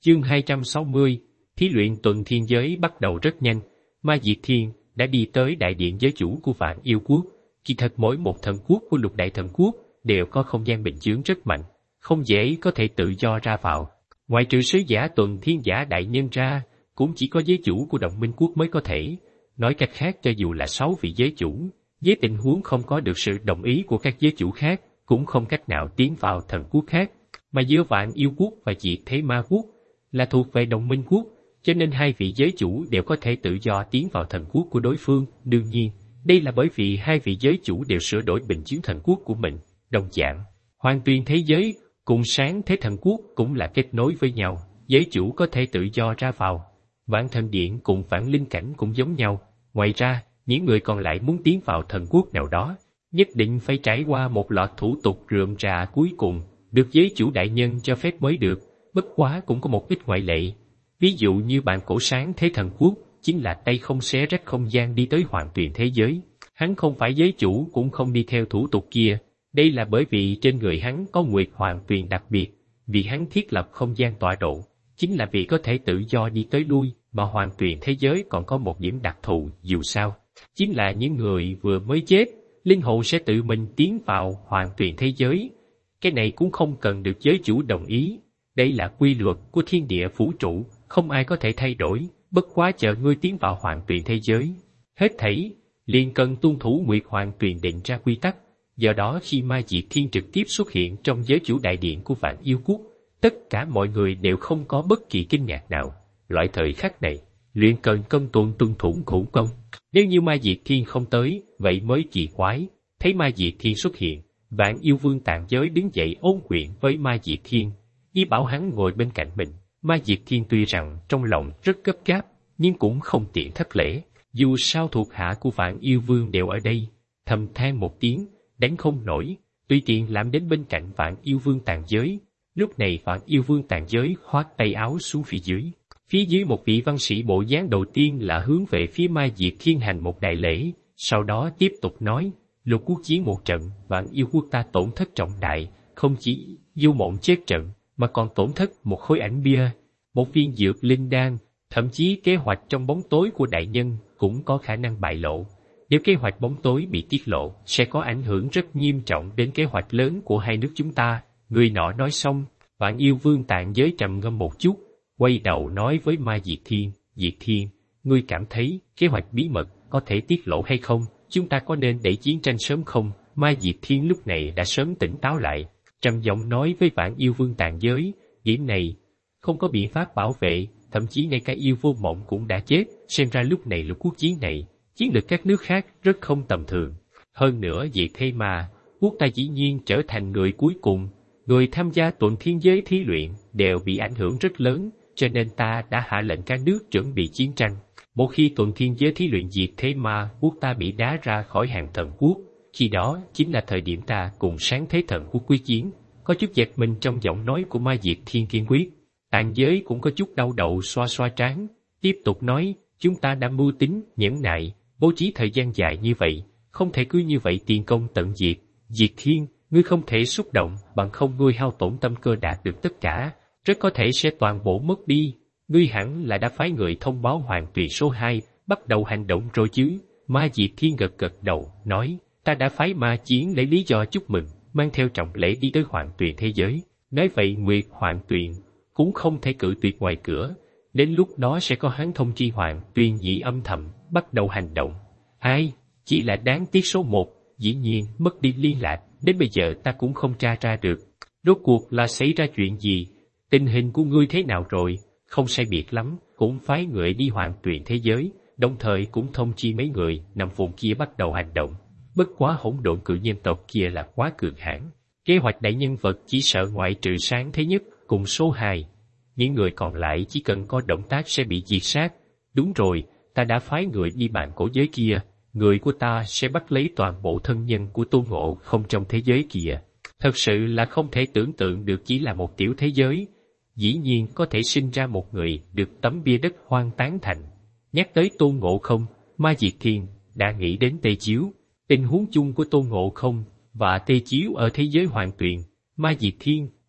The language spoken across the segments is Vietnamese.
Chương 260, thí luyện tuần thiên giới bắt đầu rất nhanh. Ma Diệt Thiên đã đi tới đại điện giới chủ của Vạn Yêu Quốc. Kỳ thật mỗi một thần quốc của Lục Đại Thần Quốc đều có không gian bình chướng rất mạnh, không dễ có thể tự do ra vào. Ngoại trừ sứ giả tuần thiên giả đại nhân ra, cũng chỉ có giới chủ của Đồng Minh Quốc mới có thể. Nói cách khác, cho dù là 6 vị giới chủ, với tình huống không có được sự đồng ý của các giới chủ khác, cũng không cách nào tiến vào thần quốc khác. Mà giữa Vạn Yêu Quốc và Diệt Thế Ma Quốc là thuộc về Đồng Minh Quốc, cho nên hai vị giới chủ đều có thể tự do tiến vào thần quốc của đối phương. Đương nhiên, đây là bởi vì hai vị giới chủ đều sửa đổi bình chướng thần quốc của mình. Đồng dạng, Hoàng Tuyền thế giới cùng Sáng Thế Thần Quốc cũng là kết nối với nhau, giới chủ có thể tự do ra vào. Vạn Thần Điện cùng Vạn Linh Cảnh cũng giống nhau. Ngoài ra, những người còn lại muốn tiến vào thần quốc nào đó, nhất định phải trải qua một loạt thủ tục rườm rà cuối cùng, được giới chủ đại nhân cho phép mới được. Bất quá cũng có một ít ngoại lệ. Ví dụ như bạn cổ Sáng Thế Thần Quốc, chính là tay không xé rách không gian đi tới Hoàng Tuyền thế giới. Hắn không phải giới chủ cũng không đi theo thủ tục kia. Đây là bởi vì trên người hắn có Nguyệt Hoàng Tuyền đặc biệt, vì hắn thiết lập không gian tọa độ, chính là vì có thể tự do đi tới lui, mà Hoàng Tuyền thế giới còn có một điểm đặc thù, dù sao, chính là những người vừa mới chết, linh hồn sẽ tự mình tiến vào Hoàng Tuyền thế giới. Cái này cũng không cần được giới chủ đồng ý. Đây là quy luật của thiên địa vũ trụ, không ai có thể thay đổi, bất quá chờ ngươi tiến vào Hoàng Tuyền thế giới. Hết thảy, liền cần tuân thủ Nguyệt Hoàng Tuyền định ra quy tắc. Do đó khi Ma Diệt Thiên trực tiếp xuất hiện trong giới chủ đại điện của Vạn Yêu Quốc, tất cả mọi người đều không có bất kỳ kinh ngạc nào. Loại thời khắc này, luyện cần công tuân thủ khủng công. Nếu như Ma Diệt Thiên không tới, vậy mới kỳ quái. Thấy Ma Diệt Thiên xuất hiện, Vạn Yêu Vương Tàn Giới đứng dậy ôn chuyện với Ma Diệt Thiên, ý bảo hắn ngồi bên cạnh mình. Ma Diệt Thiên tuy rằng trong lòng rất gấp gáp, nhưng cũng không tiện thất lễ. Dù sao thuộc hạ của Vạn Yêu Vương đều ở đây, thầm than một tiếng, đánh không nổi, tùy tiện làm đến bên cạnh Vạn Yêu Vương Tàn Giới. Lúc này Vạn Yêu Vương Tàn Giới khoác tay áo xuống phía dưới. Phía dưới một vị văn sĩ bộ dáng đầu tiên là hướng về phía Ma Diệt Thiên hành một đại lễ, sau đó tiếp tục nói, Lục quốc chiến một trận, Vạn Yêu Quốc ta tổn thất trọng đại, không chỉ vô mộng chết trận, mà còn tổn thất một khối ảnh bia, một viên dược linh đan, thậm chí kế hoạch trong bóng tối của đại nhân cũng có khả năng bại lộ. Nếu kế hoạch bóng tối bị tiết lộ, sẽ có ảnh hưởng rất nghiêm trọng đến kế hoạch lớn của hai nước chúng ta. Người nọ nói xong, Vạn Yêu Vương Tàn Giới trầm ngâm một chút, quay đầu nói với Ma Diệt Thiên, Diệt Thiên, ngươi cảm thấy kế hoạch bí mật có thể tiết lộ hay không? Chúng ta có nên đẩy chiến tranh sớm không? Ma Diệt Thiên lúc này đã sớm tỉnh táo lại, trầm giọng nói với Vạn Yêu Vương Tàn Giới, điểm này không có biện pháp bảo vệ, thậm chí ngay cả yêu vô mộng cũng đã chết, xem ra lúc này lục quốc chiến này, chiến lược các nước khác rất không tầm thường. Hơn nữa Diệt Thế Ma Quốc ta dĩ nhiên trở thành người cuối cùng, người tham gia tuần thiên giới thí luyện đều bị ảnh hưởng rất lớn, cho nên ta đã hạ lệnh các nước chuẩn bị chiến tranh. Một khi tuần thiên giới thí luyện Diệt Thế Ma Quốc ta bị đá ra khỏi hàng thần quốc, khi đó chính là thời điểm ta cùng Sáng Thế Thần Quốc quyết chiến. Có chút giật mình trong giọng nói của Ma Diệt Thiên kiên quyết. Tàn Giới cũng có chút đau đầu xoa xoa trán, tiếp tục nói, chúng ta đã mưu tính, nhẫn nại, bố trí thời gian dài như vậy, không thể cứ như vậy tiền công tận diệt. Diệt Thiên, ngươi không thể xúc động, bằng không ngươi hao tổn tâm cơ đạt được tất cả, rất có thể sẽ toàn bộ mất đi. Ngươi hẳn là đã phái người thông báo Hoàng Tuyền số 2, bắt đầu hành động rồi chứ? Ma Diệt Thiên gật gật đầu, nói, ta đã phái ma chiến lấy lý do chúc mừng, mang theo trọng lễ đi tới Hoàng Tuyền thế giới. Nói vậy Nguyệt Hoàng Tuyền cũng không thể cự tuyệt ngoài cửa, đến lúc đó sẽ có hắn thông chi Hoàng Tuyền nhị âm thầm, bắt đầu hành động. Ai, chỉ là đáng tiếc số 1, dĩ nhiên mất đi liên lạc, đến bây giờ ta cũng không tra ra được. Rốt cuộc là xảy ra chuyện gì? Tình hình của ngươi thế nào rồi? Không sai biệt lắm, cũng phái người đi Hoàng Tuyền thế giới, đồng thời cũng thông chi mấy người nằm vùng kia bắt đầu hành động. Bất quá hỗn độn cự nhân tộc kia là quá cường hãn. Kế hoạch đại nhân vật chỉ sợ ngoại trừ Sáng Thế Nhất cùng số 2. Những người còn lại chỉ cần có động tác sẽ bị diệt sát. Đúng rồi, ta đã phái người đi bàn cổ giới kia. Người của ta sẽ bắt lấy toàn bộ thân nhân của Tôn Ngộ Không trong thế giới kia. Thật sự là không thể tưởng tượng được, chỉ là một tiểu thế giới, dĩ nhiên có thể sinh ra một người được tấm bia đất hoang tán thành. Nhắc tới Tôn Ngộ Không, Ma Diệt Thiên đã nghĩ đến Tê Chiếu. Tình huống chung của Tôn Ngộ Không và Tê Chiếu ở thế giới Hoàng Tuyền, Ma Diệt Thiên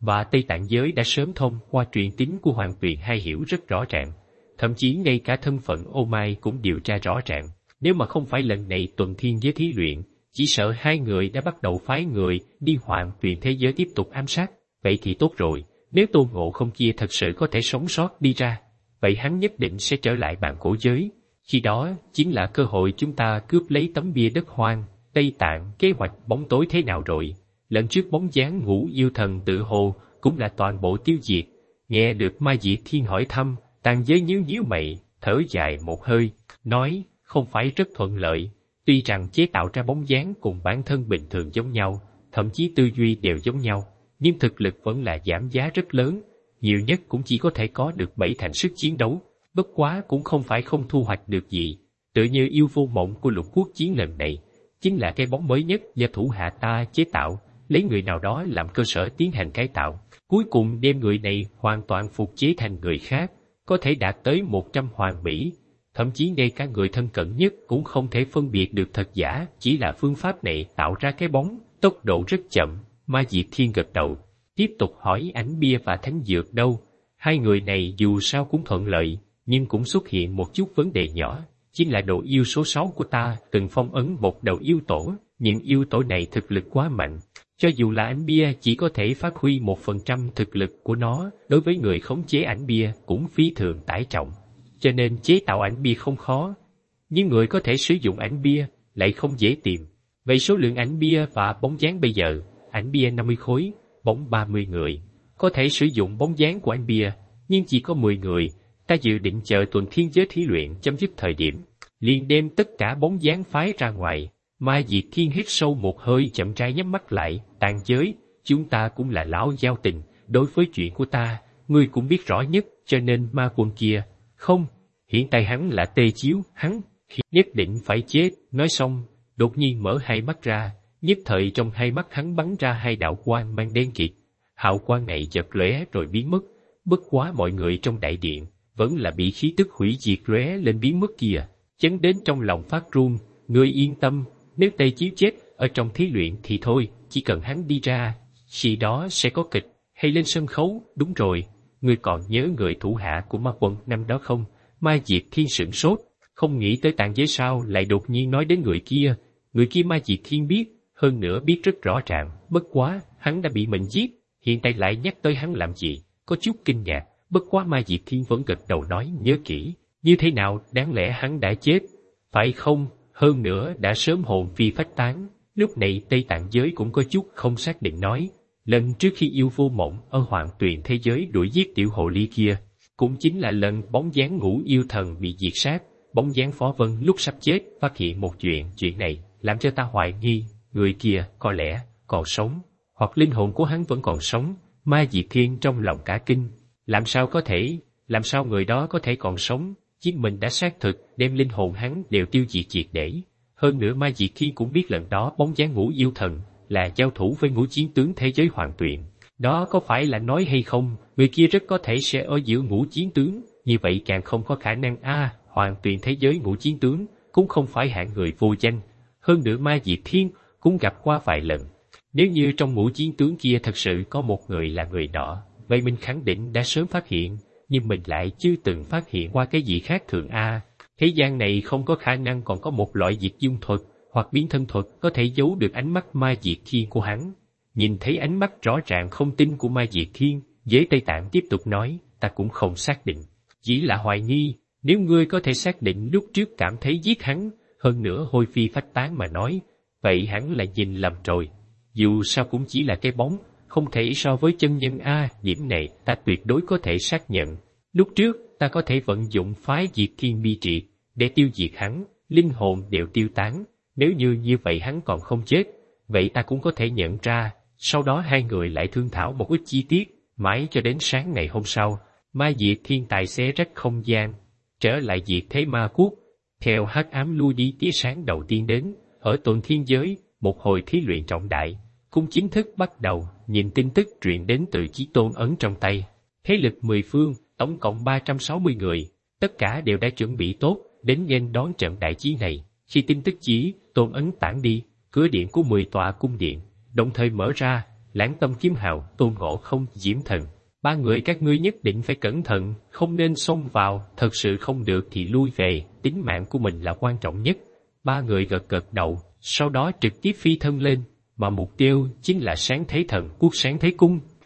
và Tây Tạng giới đã sớm thông qua truyền tín của Hoàng Tuyền hay hiểu rất rõ ràng. Thậm chí ngay cả thân phận Ô Mai cũng điều tra rõ ràng. Nếu mà không phải lần này tuần thiên giới thí luyện, chỉ sợ hai người đã bắt đầu phái người đi Hoàng Tuyền thế giới tiếp tục ám sát. Vậy thì tốt rồi, nếu Tôn Ngộ Không kia thật sự có thể sống sót đi ra, vậy hắn nhất định sẽ trở lại bàn cổ giới. Khi đó chính là cơ hội chúng ta cướp lấy tấm bia đất hoang. Tây Tạng kế hoạch bóng tối thế nào rồi? Lần trước bóng dáng Ngũ Yêu Thần tự hồ cũng là toàn bộ tiêu diệt. Nghe được Mai Diệt Thiên hỏi thăm, Tạng giới nhíu mày, thở dài một hơi, nói không phải rất thuận lợi. Tuy rằng chế tạo ra bóng dáng cùng bản thân bình thường giống nhau, thậm chí tư duy đều giống nhau, nhưng thực lực vẫn là giảm giá rất lớn, nhiều nhất cũng chỉ có thể có được 7 thành sức chiến đấu, bất quá cũng không phải không thu hoạch được gì. Tự như Yêu Vô Mộng của Lục Quốc chiến lần này, chính là cái bóng mới nhất do thủ hạ ta chế tạo, lấy người nào đó làm cơ sở tiến hành cải tạo, cuối cùng đem người này hoàn toàn phục chế thành người khác, có thể đạt tới 100 hoàn mỹ. Thậm chí ngay cả người thân cận nhất cũng không thể phân biệt được thật giả, chỉ là phương pháp này tạo ra cái bóng, tốc độ rất chậm. Mai Diệt Thiên gật đầu, tiếp tục hỏi ảnh bia và thánh dược đâu. Hai người này dù sao cũng thuận lợi, nhưng cũng xuất hiện một chút vấn đề nhỏ, chính là độ yêu số 6 của ta từng phong ấn một đầu yêu tổ, những yêu tổ này thực lực quá mạnh. Cho dù là ảnh bia chỉ có thể phát huy 1% thực lực của nó, đối với người khống chế ảnh bia cũng phi thường tải trọng. Cho nên chế tạo ảnh bia không khó, nhưng người có thể sử dụng ảnh bia lại không dễ tìm. Vậy số lượng ảnh bia và bóng dáng bây giờ, ảnh bia 50 khối, bóng 30 người. Có thể sử dụng bóng dáng của ảnh bia, nhưng chỉ có 10 người. Ta dự định chờ tuần thiên giới thí luyện chấm dứt thời điểm, liền đem tất cả bóng dáng phái ra ngoài. Mai Diệt Thiên hít sâu một hơi chậm rãi nhắm mắt lại. Tạng giới, chúng ta cũng là lão giao tình, đối với chuyện của ta, ngươi cũng biết rõ nhất, cho nên ma quân kia, không, hiện tại hắn là Tê Chiếu, hắn nhất định phải chết. Nói xong, đột nhiên mở hai mắt ra, nhất thời trong hai mắt hắn bắn ra hai đạo quang mang đen kịt. Hào quang này chợt lóe rồi biến mất, bất quá mọi người trong đại điện vẫn là bị khí tức hủy diệt lóe lên biến mất kia, chấn đến trong lòng phát run. Ngươi yên tâm, nếu Tê Chiếu chết ở trong thí luyện thì thôi, chỉ cần hắn đi ra, khi đó sẽ có kịch hay lên sân khấu. Đúng rồi, ngươi còn nhớ người thủ hạ của ma quân năm đó không? Mai Diệt Thiên sửng sốt, không nghĩ tới Tạng giới sao lại đột nhiên nói đến người kia. Người kia Mai Diệt Thiên biết, hơn nữa biết rất rõ ràng, bất quá hắn đã bị mình giết, hiện tại lại nhắc tới hắn làm gì, có chút kinh ngạc. Bất quá Mai Diệt Thiên vẫn gật đầu nói nhớ kỹ, như thế nào đáng lẽ hắn đã chết, phải không? Hơn nữa đã sớm hồn phi phách tán. Lúc này Tây Tạng giới cũng có chút không xác định nói, lần trước khi Yêu Vô Mộng ở Hoàng Tuyền thế giới đuổi giết tiểu hồ ly kia, cũng chính là lần bóng dáng Ngũ Yêu Thần bị diệt sát. Bóng dáng Phó Vân lúc sắp chết phát hiện một chuyện này làm cho ta hoài nghi, người kia có lẽ còn sống, hoặc linh hồn của hắn vẫn còn sống. Mai Diệt Thiên trong lòng cả kinh, làm sao có thể, làm sao người đó có thể còn sống? Chính mình đã xác thực đem linh hồn hắn đều tiêu diệt triệt để. Hơn nữa Mai Diệt Thiên cũng biết lần đó bóng dáng Ngũ Yêu Thần là giao thủ với Ngũ Chiến Tướng thế giới Hoàng Tuyền. Đó có phải là nói hay không, người kia rất có thể sẽ ở giữa Ngũ Chiến Tướng, như vậy càng không có khả năng. Hoàng Tuyền thế giới Ngũ Chiến Tướng cũng không phải hạng người vô danh, hơn nữa Mai Diệt Thiên cũng gặp qua vài lần. Nếu như trong Ngũ Chiến Tướng kia thật sự có một người là người nọ, vậy mình khẳng định đã sớm phát hiện, nhưng mình lại chưa từng phát hiện qua cái gì khác thường. Thế gian này không có khả năng còn có một loại diệt dung thuật hoặc biến thân thuật có thể giấu được ánh mắt Mai Diệt Thiên của hắn. Nhìn thấy ánh mắt rõ ràng không tin của Mai Diệt Thiên, Giới Tây Tạng tiếp tục nói, ta cũng không xác định, chỉ là hoài nghi. Nếu ngươi có thể xác định lúc trước cảm thấy giết hắn, hơn nữa hôi phi phách tán mà nói, vậy hắn lại nhìn lầm rồi. Dù sao cũng chỉ là cái bóng, không thể so với chân nhân. Điểm này ta tuyệt đối có thể xác nhận. Lúc trước ta có thể vận dụng phái Diệt Thiên bi triệt để tiêu diệt hắn, linh hồn đều tiêu tán. Nếu như vậy hắn còn không chết, vậy ta cũng có thể nhận ra. Sau đó hai người lại thương thảo một ít chi tiết, mãi cho đến sáng ngày hôm sau, Mai Diệt Thiên tài xế rách không gian, trở lại diệt thế ma quốc. Theo hắc ám lui đi, tia sáng đầu tiên đến, ở tuần thiên giới, một hồi thí luyện trọng đại cũng chính thức bắt đầu. Nhìn tin tức truyền đến từ Chí Tôn ấn trong tay, thế lực 10 phương, tổng cộng 360 người, tất cả đều đã chuẩn bị tốt đến nghênh đón trận đại chiến này. Khi tin tức Chí Tôn ấn tản đi, cửa điện của 10 tọa cung điện đồng thời mở ra, Lãng Tâm Kiếm Hào, Tôn Ngộ Không, Diễm Thần. Ba người các ngươi nhất định phải cẩn thận, không nên xông vào, thật sự không được thì lui về, tính mạng của mình là quan trọng nhất. Ba người gật gật đầu, sau đó trực tiếp phi thân lên, mà mục tiêu chính là Sáng Thế Thần Quốc Sáng Thế Cung.